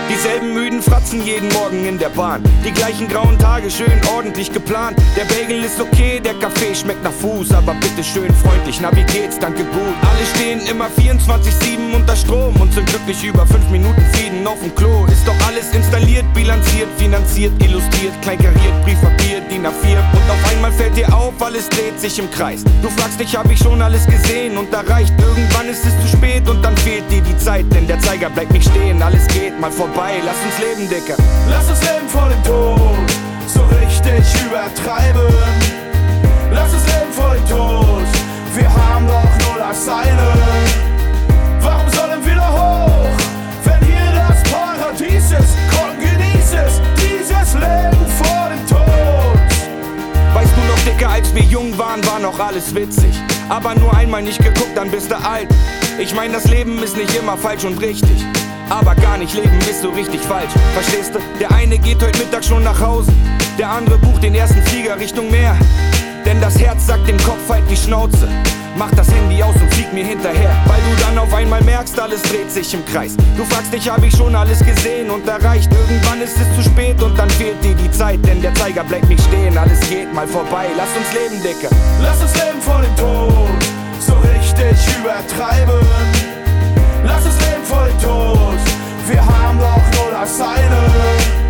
Dieselben müden Fratzen jeden Morgen in der Bahn. Die gleichen grauen Tage, schön ordentlich geplant. Der Bagel ist okay, der Kaffee schmeckt nach Fuß. Aber bitte schön freundlich, na wie geht's, danke gut. Alle stehen immer 24/7 unter Strom und sind glücklich über 5 Minuten Frieden auf dem Klo. Ist doch alles installiert, bilanziert, finanziert, illustriert, kleinkariert, Briefpapier, DIN A4. Und auf einmal fällt dir auf, alles dreht sich im Kreis. Du fragst dich, hab ich schon alles gesehen und erreicht. Irgendwann ist es zu spät und dann fehlt dir die Zeit, denn der Zeiger bleibt nicht stehen, alles geht mal vorbei. Lass uns leben, Dicker. Lass uns leben vor dem Tod, so richtig übertreiben. Lass uns leben vor dem Tod, wir haben doch nur das eine. Warum sollen wir da hoch, wenn hier das Paradies ist? Komm, genieß es, dieses Leben vor dem Tod. Weißt du noch, Dicker, als wir jung waren, war noch alles witzig. Aber nur einmal nicht geguckt, dann bist du alt. Ich mein, das Leben ist nicht immer falsch und richtig. Aber gar nicht leben ist so richtig falsch, verstehst du? Der eine geht heute Mittag schon nach Hause, der andere bucht den ersten Flieger Richtung Meer. Denn das Herz sagt dem Kopf halt die Schnauze. Mach das Handy aus und flieg mir hinterher. Weil du dann auf einmal merkst, alles dreht sich im Kreis. Du fragst dich, hab ich schon alles gesehen und erreicht. Irgendwann ist es zu spät und dann fehlt dir die Zeit. Denn der Zeiger bleibt nicht stehen, alles geht mal vorbei. Lass uns leben, Dicker. Lass uns leben vor dem Tod, so richtig übertreiben. Lass uns leben vor dem Tod, wir haben doch nur das eine.